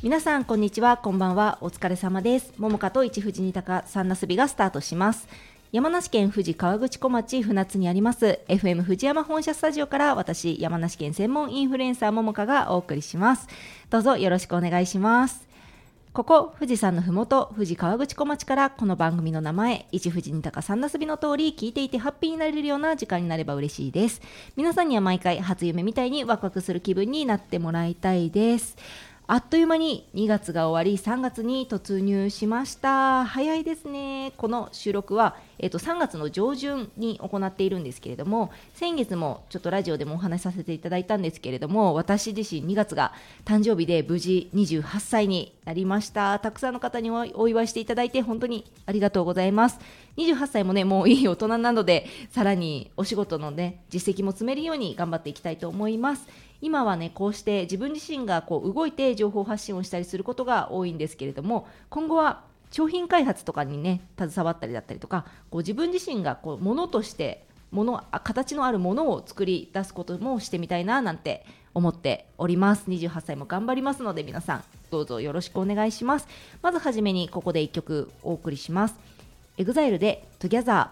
皆さんこんにちは、こんばんは、お疲れ様です。桃香と一富士二鷹三なすびがスタートします。山梨県富士河口湖町船津にあります FM 富士山本社スタジオから、私山梨県専門インフルエンサー桃香がお送りします。どうぞよろしくお願いします。ここ富士山のふもと富士河口湖町から、この番組の名前一富士二鷹三なすびの通り、聞いていてハッピーになれるような時間になれば嬉しいです。皆さんには毎回初夢みたいにワクワクする気分になってもらいたいです。あっという間に2月が終わり、3月に突入しました。早いですね。この収録は、3月の上旬に行っているんですけれども、先月もちょっとラジオでもお話しさせていただいたんですけれども、私自身2月が誕生日で無事28歳になりました。たくさんの方にお祝いしていただいて本当にありがとうございます。28歳もね、もういい大人なので、さらにお仕事のね、実績も積めるように頑張っていきたいと思います。今はね、こうして自分自身が動いて情報発信をしたりすることが多いんですけれども、今後は商品開発とかにね携わったりだったりとか、自分自身がものとして形のあるものを作り出すこともしてみたいななんて思っております。28歳も頑張りますので、皆さんどうぞよろしくお願いします。まずはじめにここで1曲お送りします。 EXILE で Together。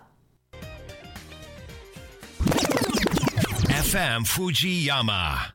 FM Fujiyama。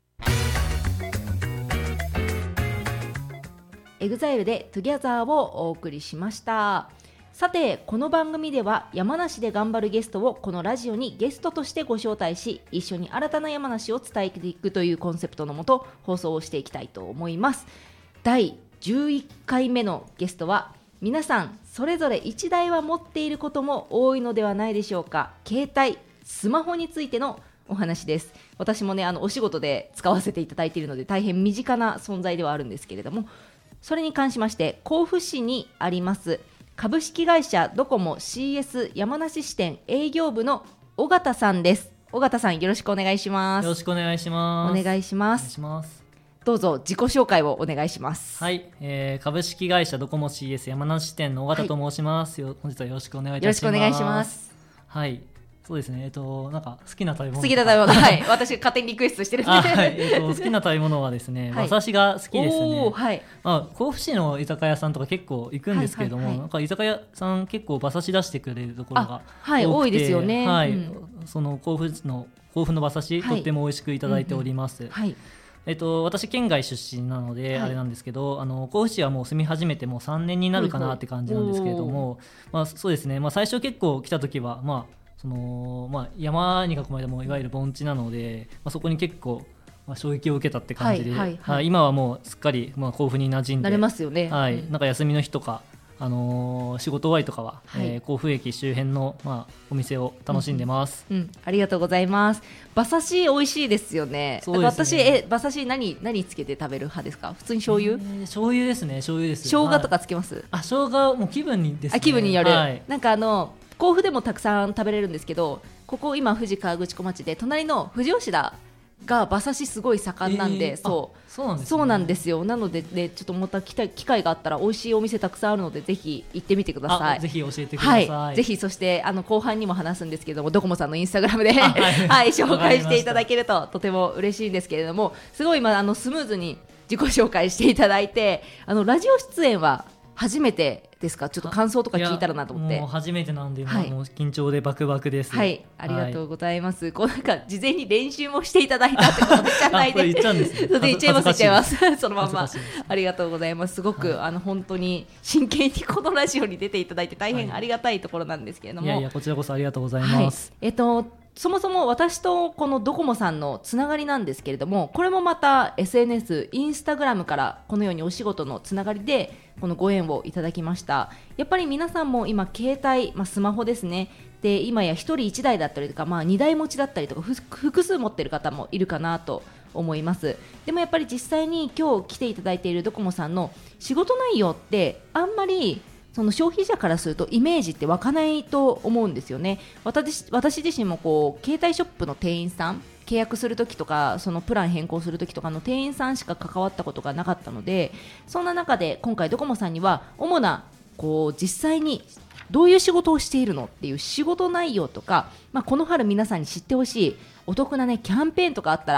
EXILE で Together をお送りしました。さて、この番組では山梨で頑張るゲストをこのラジオにゲストとしてご招待し、一緒に新たな山梨を伝えていくというコンセプトのもと放送をしていきたいと思います。第11回目のゲストは、皆さんそれぞれ1台は持っていることも多いのではないでしょうか。携帯スマホについてのお話です。私もね、お仕事で使わせていただいているので大変身近な存在ではあるんですけれども、それに関しまして甲府市にあります株式会社ドコモ CS 山梨支店営業部の尾形さんです。尾形さん、よろしくお願いします。 よろしくお願いします。 お願いします。 お願いします。 どうぞ自己紹介をお願いします。 はい、株式会社ドコモ CS 山梨支店の尾形と申します。本日はよろしくお願いいたします。 よろしくお願いします。 はい、そうですね、なんか好きな食べ物、 はい、私が勝手にリクエストしてるんで、 はい、好きな食べ物はですね、馬刺しが好きですね。 はい、 甲府市の居酒屋さんとか結構行くんですけれども、なんか居酒屋さん結構馬刺し出してくれるところが多くて、 多いですよね。 はい、その甲府の馬刺し、とっても美味しくいただいております。私県外出身なのであれなんですけど、甲府市はもう住み始めてもう3年になるかなって感じなんですけれども、そうですね、最初結構来た時は山に囲まれたもいわゆる盆地なので、そこに結構衝撃を受けたって感じで、今はもうすっかり甲府に馴染んで、 慣れますよね。 なんか休みの日とか、仕事終わりとかは、甲府駅周辺の、お店を楽しんでます。 ありがとうございます。馬刺し美味しいですよね。 そうですね。 私馬刺し何つけて食べる派ですか。普通に醤油？ 醤油ですね。醤油です。 生姜とかつけます？ 生姜も気分にですね。 気分による。なんか甲府でもたくさん食べれるんですけど、ここ今富士河口湖町で隣の富士吉田が馬刺しすごい盛んなんで、そうなんですよ。なのでね、ちょっとまた機会があったら美味しいお店たくさんあるので、ぜひ行ってみてください。 ぜひ教えてください。 ぜひ。そして後半にも話すんですけども、ドコモさんのインスタグラムで紹介していただけるととても嬉しいんですけれども、すごい今スムーズに自己紹介していただいて、ラジオ出演は初めてですか。ちょっと感想とか聞いたらなと思って。 もう初めてなんで、もう緊張でバクバクです。 はい、ありがとうございます。なんか事前に練習もしていただいたってことじゃないで。 言っちゃうんですね。 言っちゃいます。そのまま。ありがとうございます。すごく本当に真剣にこのラジオに出ていただいて大変ありがたいところなんですけれども。 こちらこそありがとうございます。 そもそも私とこのドコモさんのつながりなんですけれども、これもまた SNS、インスタグラムからこのようにお仕事のつながりでこのご縁をいただきました。やっぱり皆さんも今携帯、スマホですね。で、今や1人1台だったりとか、2台持ちだったりとか、複数持っている方もいるかなと思います。でもやっぱり実際に今日来ていただいているドコモさんの仕事内容ってあんまりその消費者からするとイメージって湧かないと思うんですよね。私自身も携帯ショップの店員さん、契約するときとかそのプラン変更するときとかの店員さんしか関わったことがなかったので、そんな中で今回ドコモさんには主な実際にどういう仕事をしているのっていう仕事内容とか、この春皆さんに知ってほしいお得なキャンペーンとかあったら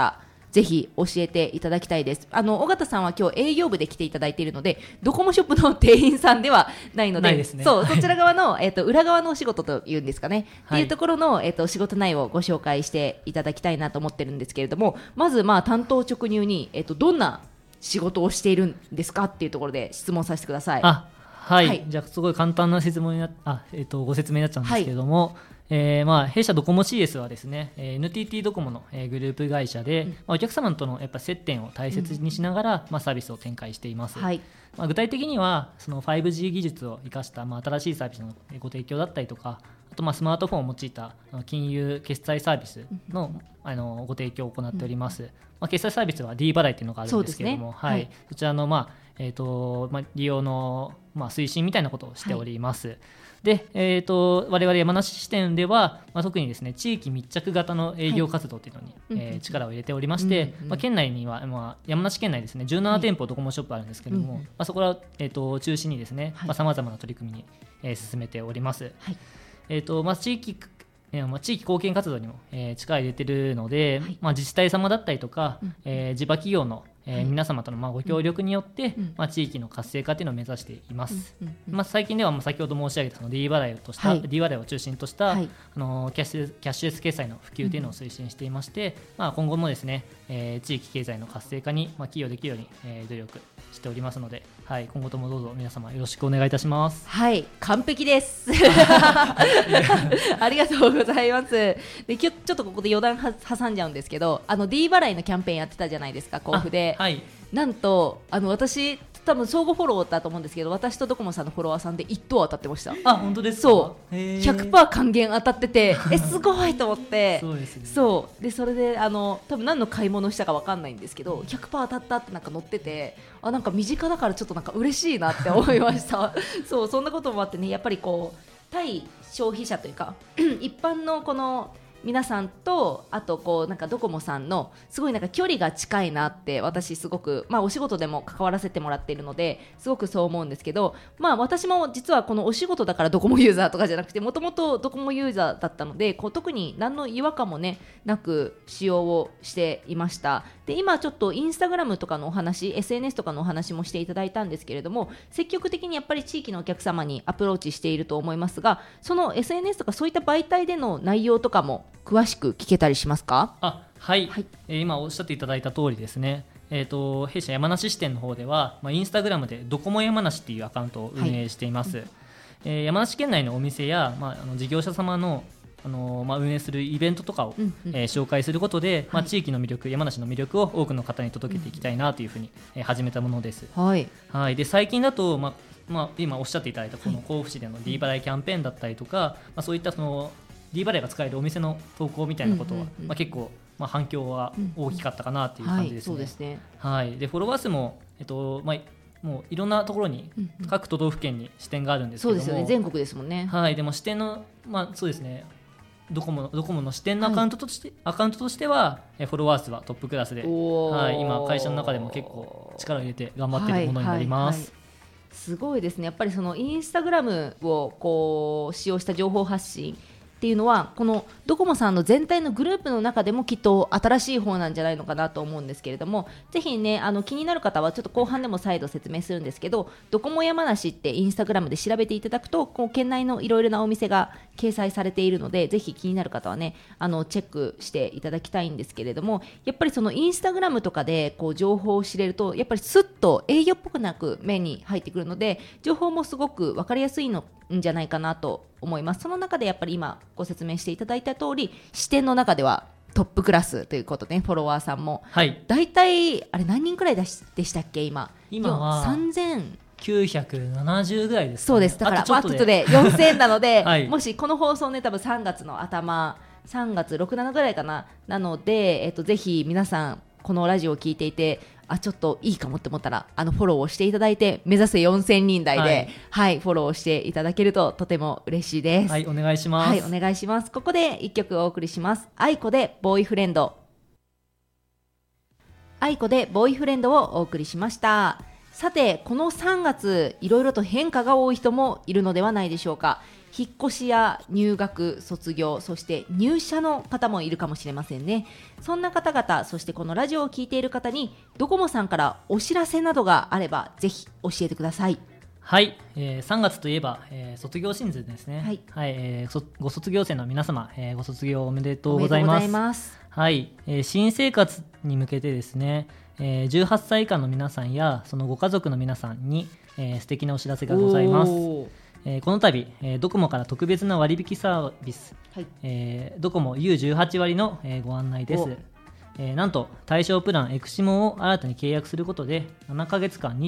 ぜひ教えていただきたいです。尾形さんは今日営業部で来ていただいているので、ドコモショップの店員さんではないので、 ないですね、 そちら側の、裏側のお仕事というんですかね、っていうところの、仕事内容をご紹介していただきたいなと思ってるんですけれども、まず担当直入に、どんな仕事をしているんですかっていうところで質問させてください。 はい、じゃあすごい簡単な説明にご説明になっちゃうんですけれども、弊社ドコモ CS はですね、NTT ドコモの、グループ会社で、お客様とのやっぱ接点を大切にしながら、サービスを展開しています。具体的にはその 5G 技術を生かした、新しいサービスのご提供だったりとか、あとスマートフォンを用いた金融決済サービスの、ご提供を行っております。決済サービスは D 払いというのがあるんですけれども、そちらの、利用の、推進みたいなことをしております。で、我々山梨支店では、特にですね、地域密着型の営業活動というのに、力を入れておりまして、県内には、山梨県内ですね、17店舗ドコモショップあるんですけれども、そこらを、中心にですね、さまざまな取り組みに、進めております。地域貢献活動にも、力を入れているので、自治体様だったりとか、地場企業の皆様とのご協力によって、地域の活性化というのを目指しています。最近では先ほど申し上げたその D 払いD 払いを中心とした、キャッシュレス決済の普及というのを推進していまして、今後もですね、地域経済の活性化に、寄与できるように、努力しておりますので、今後ともどうぞ皆様よろしくお願いいたします。 完璧ですありがとうございます。で、今日ちょっとここで余談挟んじゃうんですけど、D 払いのキャンペーンやってたじゃないですか、甲府で。なんと私多分相互フォローだと思うんですけど、私とドコモさんのフォロワーさんで1等当たってました。 本当ですか？ そう、100% 還元当たっててすごいと思ってそうですね。 でそれで多分何の買い物したか分かんないんですけど、100% 当たったってなんか載ってて、なんか身近だからちょっとなんか嬉しいなって思いましたそんなこともあってね、やっぱり対消費者というか一般のこの皆さんと、あとなんかドコモさんのすごいなんか距離が近いなって、私すごく、お仕事でも関わらせてもらっているのですごくそう思うんですけど、私も実はこのお仕事だからドコモユーザーとかじゃなくて、もともとドコモユーザーだったので、特に何の違和感もねなく使用をしていました。で、今ちょっとインスタグラムとかのお話、 SNS とかのお話もしていただいたんですけれども、積極的にやっぱり地域のお客様にアプローチしていると思いますが、その SNS とかそういった媒体での内容とかも詳しく聞けたりしますか？ 今おっしゃっていただいた通りですね、弊社山梨支店の方では、インスタグラムでドコモ山梨っていうアカウントを運営しています。山梨県内のお店や、事業者様の運営するイベントとかを、紹介することで、地域の魅力、山梨の魅力を多くの方に届けていきたいなというふうに、始めたものです。で、最近だと、今おっしゃっていただいたこの甲府市での D 払いキャンペーンだったりとか、そういったその D 払いが使えるお店の投稿みたいなことは、結構、反響は大きかったかなという感じですね。 そうですね。 で、フォロワー数も、もういろんなところに、各都道府県に支店があるんですけども、 そうですよね、全国ですもんね。 でも支店の、そうですね、ドコモの支店のアカウントとしては、フォロワー数はトップクラスで、今会社の中でも結構力を入れて頑張っているものになります。 すごいですね。やっぱりそのインスタグラムを使用した情報発信っていうのは、このドコモさんの全体のグループの中でもきっと新しい方なんじゃないのかなと思うんですけれども、ぜひね、気になる方はちょっと後半でも再度説明するんですけど、ドコモ山梨ってインスタグラムで調べていただくと、県内のいろいろなお店が掲載されているので、ぜひ気になる方はね、チェックしていただきたいんですけれども、やっぱりそのインスタグラムとかで情報を知れると、やっぱりスッと営業っぽくなく目に入ってくるので、情報もすごく分かりやすいのんじゃないかなと思います。その中でやっぱり今ご説明していただいた通り、支店の中ではトップクラスということで、フォロワーさんも、だいたいあれ何人くらいでしたっけ？今は3970ぐらいですかね。 そうです。だから後で4000なので、もしこの放送ね、多分3月の頭、3月6、7ぐらいかな、なので、ぜひ皆さんこのラジオを聞いていて、ちょっといいかもって思ったら、フォローをしていただいて、目指せ4000人台で、フォローしていただけるととても嬉しいです。 お願いします。 お願いします。ここで1曲お送りします。愛子でボーイフレンド。愛子でボーイフレンドをお送りしました。 さてこの3月いろいろと変化が多い人もいるのではないでしょうか。引っ越しや入学、卒業、そして入社の方もいるかもしれませんね。そんな方々、そしてこのラジオを聞いている方にドコモさんからお知らせなどがあればぜひ教えてください。 はい、3月といえば、卒業シーズンですね。はい、ご卒業生の皆様、ご卒業おめでとうございます。はい、新生活に向けてですね、18歳以下の皆さんやそのご家族の皆さんに、素敵なお知らせがございます。この度、ドコモから特別な割引サービス、はい、ドコモ U18 割の、ご案内です。なんと対象プランエクシモを新たに契約することで7ヶ月間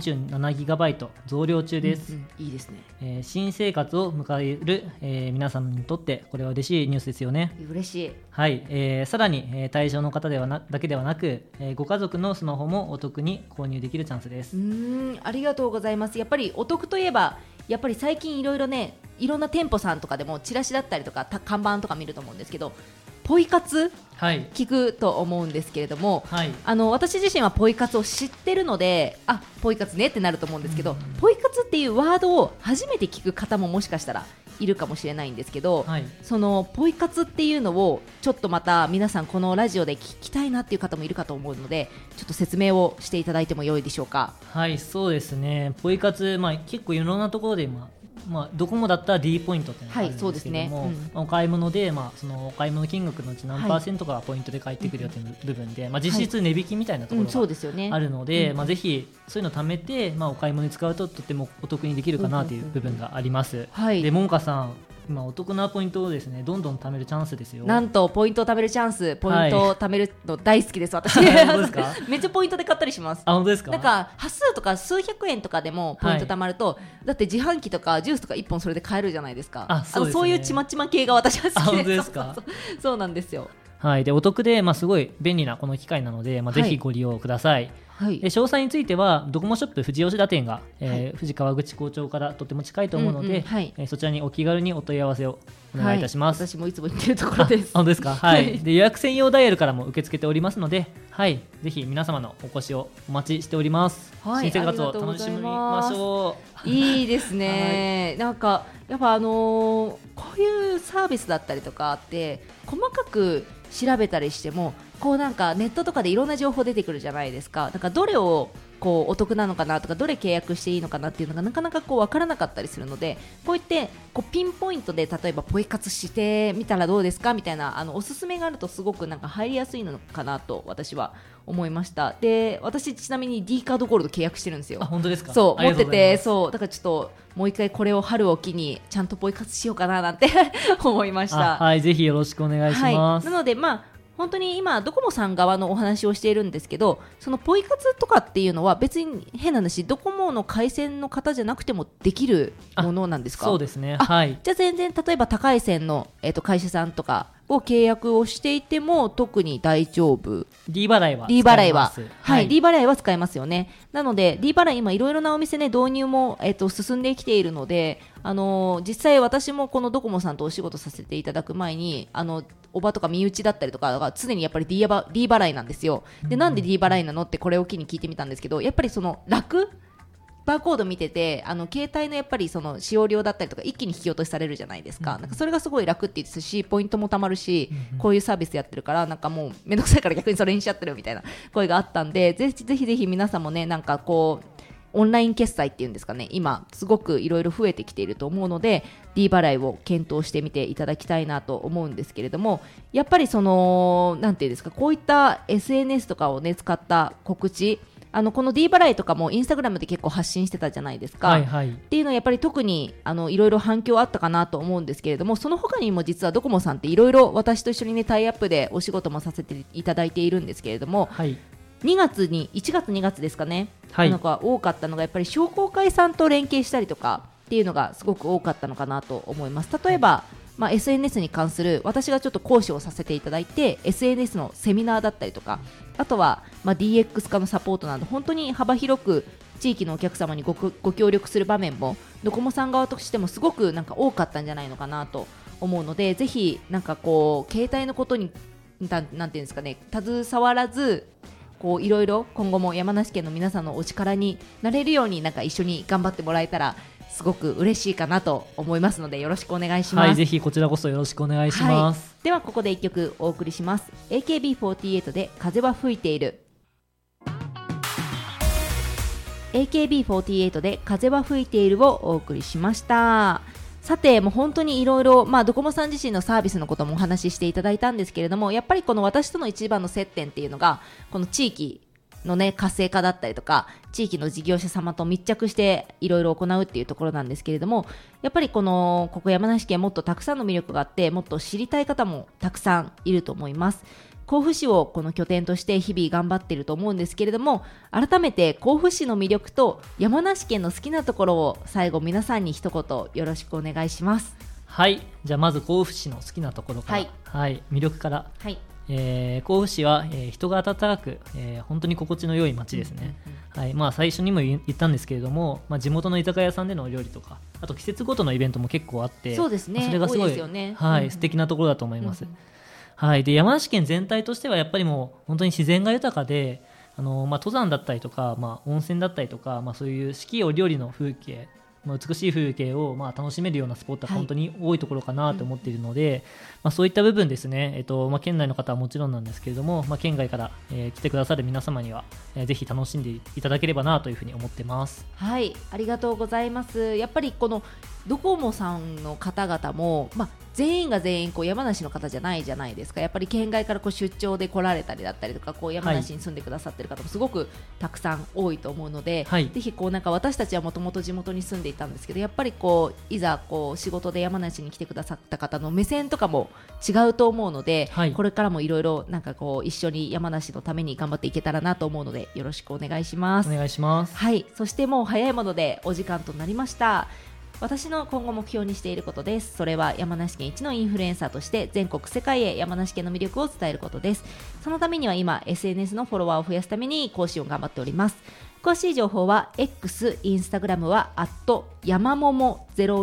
27GB 増量中です。 いいですね。新生活を迎える、皆さんにとってこれは嬉しいニュースですよね。 嬉しい。 はい、さらに、対象の方だけではなく、ご家族のスマホもお得に購入できるチャンスです。 ありがとうございます。やっぱりお得といえばやっぱり最近いろいろね、いろんな店舗さんとかでもチラシだったりとか看板とか見ると思うんですけど、ポイ活、聞くと思うんですけれども、はい、私自身はポイ活を知ってるので、ポイ活ねってなると思うんですけど、ポイ活っていうワードを初めて聞く方ももしかしたらいるかもしれないんですけど、はい、そのポイ活っていうのをちょっとまた皆さんこのラジオで聞きたいなっていう方もいるかと思うので、ちょっと説明をしていただいてもよいでしょうか。 はい、そうですね。ポイ活、結構いろんなところでドコモだったら D ポイントっていうのがあるんですけども、お買い物で、そのお買い物金額のうち何%かがポイントで返ってくるよという部分で、実質値引きみたいなところがあるので、ぜひそういうのを貯めて、お買い物に使うととてもお得にできるかなという部分があります。で、ももかさん、今お得なポイントをですね、どんどん貯めるチャンスですよ。 なんとポイントを貯めるチャンス、ポイントを貯めるの大好きです、私。本当ですか？めっちゃポイントで買ったりします。 本当ですか？ なんか端数とか数百円とかでもポイント貯まると、だって自販機とかジュースとか1本それで買えるじゃないですか。そういうちまちま系が私は好きで。 本当ですか？ そうなんですよ。 はい、でお得で、すごい便利なこの機械なので、ぜひご利用ください。はい、で詳細についてはドコモショップ富士吉田店が、富士河口校長からとても近いと思うので、そちらにお気軽にお問い合わせをお願いいたします。 私もいつも言ってるところです。 本当ですか？はい。で予約専用ダイヤルからも受け付けておりますので、ぜひ皆様のお越しをお待ちしております。新生活を楽しみましょう。いいですね。なんかやっぱこういうサービスだったりとかって細かく調べたりしても、こうなんかネットとかでいろんな情報出てくるじゃないですか。だからどれをこうお得なのかなとか、どれ契約していいのかなっていうのがなかなかこう分からなかったりするので、こういってこうピンポイントで例えばポイ活してみたらどうですかみたいなおすすめがあるとすごくなんか入りやすいのかなと私は思いました。で、私ちなみに D カードゴールド契約してるんですよ。 本当ですか？ そう持ってて、そうだからちょっともう一回これを春を機にちゃんとポイ活しようかななんて思いました。 はい、ぜひよろしくお願いします。 なので本当に今ドコモさん側のお話をしているんですけど、そのポイ活とかっていうのは別に変な話、ドコモの回線の方じゃなくてもできるものなんですか？ そうですね。はい。 じゃあ全然例えば高い線の、会社さんとかを契約をしていても特に大丈夫。 D 払いは D 払いは、はい、D 払いは使えますよね。なので D 払い今いろいろなお店ね導入も、進んできているので、実際私もこのドコモさんとお仕事させていただく前におばとか身内だったりとかが常にやっぱり D 払いなんですよ。で、なんで D 払いなのってこれを機に聞いてみたんですけど、やっぱりその楽バーコード見てて携帯のやっぱりその使用量だったりとか一気に引き落としされるじゃないですか。なんかそれがすごい楽って言ってたし、ポイントもたまるし、こういうサービスやってるからなんかもうめんどくさいから逆にそれにしちゃってるみたいな声があったんで、ぜひ皆さんもね、なんかこうオンライン決済っていうんですかね、今すごくいろいろ増えてきていると思うので D 払いを検討してみていただきたいなと思うんですけれども、やっぱりそのなんていうんですか、こういった SNS とかをね使った告知、この D 払いとかもインスタグラムで結構発信してたじゃないですか、っていうのはやっぱり特にいろいろ反響あったかなと思うんですけれども、その他にも実はドコモさんっていろいろ私と一緒にねタイアップでお仕事もさせていただいているんですけれども、1月2月ですかね、なんか多かったのがやっぱり商工会さんと連携したりとかっていうのがすごく多かったのかなと思います。例えば、SNS に関する私がちょっと講師をさせていただいて SNS のセミナーだったりとか、あとは、DX 化のサポートなど本当に幅広く地域のお客様にご協力する場面もドコモさん側としてもすごくなんか多かったんじゃないのかなと思うので、ぜひなんかこう携帯のことになんていうんですかね、携わらずこういろいろ今後も山梨県の皆さんのお力になれるようになんか一緒に頑張ってもらえたらすごく嬉しいかなと思いますのでよろしくお願いします。 はい、ぜひこちらこそよろしくお願いします。 ではここで1曲お送りします。 AKB48 で風は吹いている。 AKB48 で風は吹いているをお送りしました。さてもう本当にいろいろドコモさん自身のサービスのこともお話ししていただいたんですけれども、やっぱりこの私との一番の接点っていうのがこの地域のね活性化だったりとか地域の事業者様と密着していろいろ行うっていうところなんですけれども、やっぱりここ山梨県もっとたくさんの魅力があってもっと知りたい方もたくさんいると思います。甲府市をこの拠点として日々頑張っていると思うんですけれども、改めて甲府市の魅力と山梨県の好きなところを最後皆さんに一言よろしくお願いします。 はい、じゃあまず甲府市の好きなところから、魅力から、甲府市は、人が温かく、本当に心地の良い街ですね。最初にも言ったんですけれども、地元の居酒屋さんでのお料理とかあと季節ごとのイベントも結構あって、 そうですね、 それがすごい、素敵なところだと思います。で山梨県全体としてはやっぱりもう本当に自然が豊かで登山だったりとか、温泉だったりとか、そういう四季折々の風景、美しい風景を楽しめるようなスポットが本当に多いところかなと思っているので、そういった部分ですね、県内の方はもちろんなんですけれども、県外から、来てくださる皆様には、ぜひ楽しんでいただければなというふうに思ってます。 はい、ありがとうございます。やっぱりこのドコモさんの方々も、全員が全員山梨の方じゃないじゃないですか。やっぱり県外から出張で来られたりだったりとか山梨に住んでくださっている方もすごくたくさん多いと思うので、ぜひなんか私たちはもともと地元に住んでいたんですけど、やっぱりいざ仕事で山梨に来てくださった方の目線とかも違うと思うので、これからもいろいろなんか一緒に山梨のために頑張っていけたらなと思うのでよろしくお願いします。 お願いします。 はい、そしてもう早いものでお時間となりました。私の今後目標にしていることです。それは山梨県一のインフルエンサーとして全国世界へ山梨県の魅力を伝えることです。そのためには今 SNS のフォロワーを増やすために更新を頑張っております。詳しい情報は X、インスタグラムは山もも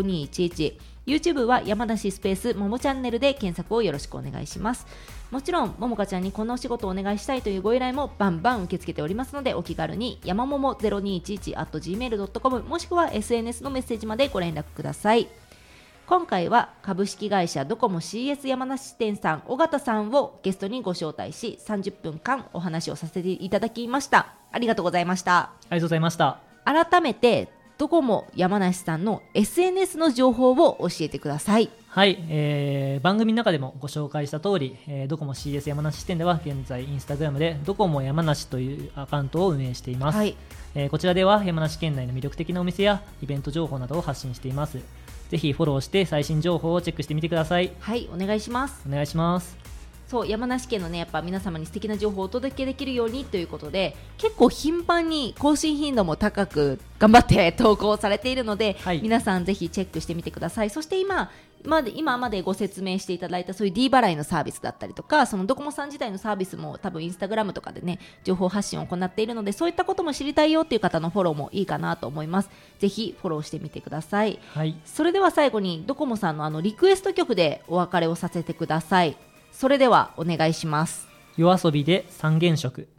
0211、YouTube は山梨スペースももチャンネルで検索をよろしくお願いします。もちろんももかちゃんにこのお仕事をお願いしたいというご依頼もバンバン受け付けておりますので、お気軽に山もも 0211@gmail.com もしくは SNS のメッセージまでご連絡ください。今回は株式会社ドコモ CS 山梨店さん尾形さんをゲストにご招待し30分間お話をさせていただきました。ありがとうございました。 ありがとうございました。 改めてドコモ山梨さんの SNS の情報を教えてください。 はい、番組の中でもご紹介した通り、ドコモ CS 山梨支店では現在インスタグラムでドコモ山梨というアカウントを運営しています。こちらでは山梨県内の魅力的なお店やイベント情報などを発信しています。ぜひフォローして最新情報をチェックしてみてください。 はい、お願いします。 お願いします。 そう山梨県のねやっぱ皆様に素敵な情報をお届けできるようにということで結構頻繁に更新頻度も高く頑張って投稿されているので、皆さんぜひチェックしてみてください。そして今までご説明していただいたそういう D 払いのサービスだったりとかそのドコモさん自体のサービスも多分インスタグラムとかでね情報発信を行っているのでそういったことも知りたいよっていう方のフォローもいいかなと思います。ぜひフォローしてみてください。それでは最後にドコモさんのリクエスト曲でお別れをさせてください。それではお願いします。 夜遊びで三原色。